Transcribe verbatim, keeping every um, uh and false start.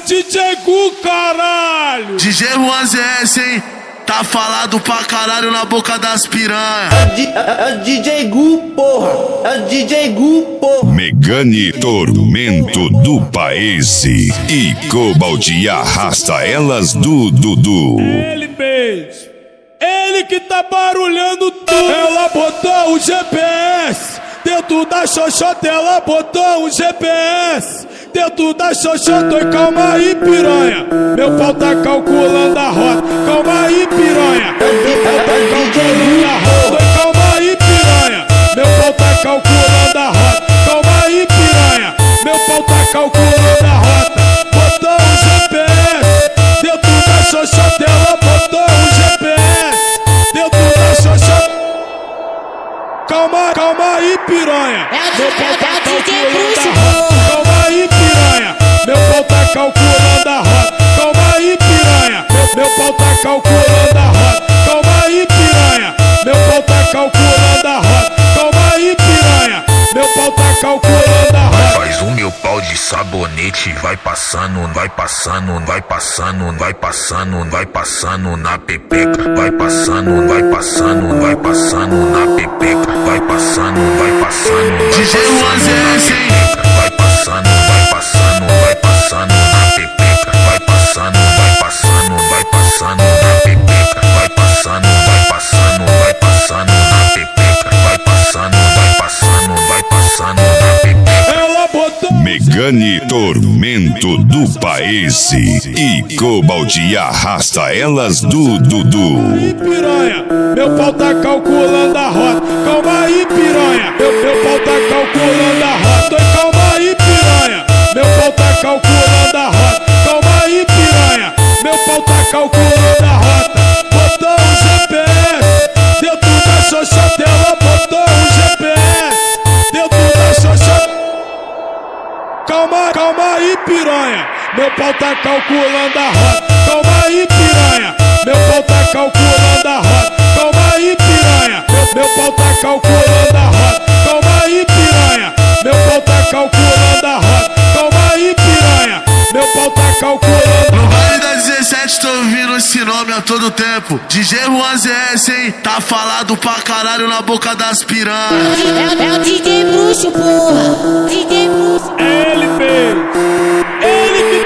o D J Gu, caralho! D J Juan Z S, hein? Tá falado pra caralho na boca das piranha. É o D J Gu, porra! É o D J Gu, porra! Megane Tormento do País e Cobalt arrasta elas do Dudu. Ele mesmo, ele que tá barulhando tudo. Ela botou o G P S dentro da xoxota, ela botou o G P S dentro da xoxota. Oi, calma aí, piranha, meu pau tá calculando a rota. Calma aí, piranha, meu pau tá calculando a rota. Oi, calma aí, piranha, meu pau tá calculando a rota. Calma aí, piranha, meu pau tá calculando a rota. Botou o G P S dentro da xoxota, ela botou o G P S dentro da xoxota. Calma, calma aí, piranha, meu pau tá calculando a rota. Calma aí, piranha, meu pau tá calculando a rota. Calma aí, piranha, meu, meu pau tá calculando a rota. Calma aí, piranha, meu pau tá calculando a rota. Calma aí, piranha, meu pau tá calculando a rota. Faz o meu pau de sabonete, vai passando, vai passando, vai passando, vai passando, vai passando na pepeca, vai passando, vai passando, vai passando na pepeca, vai passando, vai passando, D J Juan Z S, hein? vai passando, vai passando, vai passando na pepeca, vai passando, vai passando, vai passando na pepeca, vai passando, vai passando, vai passando na pepeca, vai passando, vai passando, vai passando na pepeca. Ela botou Megane Tormento do País e Cobalt arrasta elas do Dudu. aí, piranha, meu pau tá calculando a rota. Calma aí, piranha, meu, meu pau tá calculando a rota. Oi, calma aí, piranha, meu pau tá calculando a rota. Calma aí, piranha, meu pau tá calculando a rota. Botou o G P S dentro da xoxota, ela botou o G P S dentro da xoxota. Calma, calma aí, piranha, meu pau tá calculando a rota. Calma aí, piranha, meu pau tá calculando a rota. Calma aí, piranha, meu, meu pau tá calculando a rota. Calma aí, piranha, meu pau tá calculando a rota. Calma aí, piranha, meu pau tá calculando a No rota. baile da dezessete tô ouvindo esse nome a todo tempo. D J Juan Z S, hein? Tá falado pra caralho na boca das piranha. É, é o D J Bruxo, porra! D J Bruxo! Ele mesmo, ele que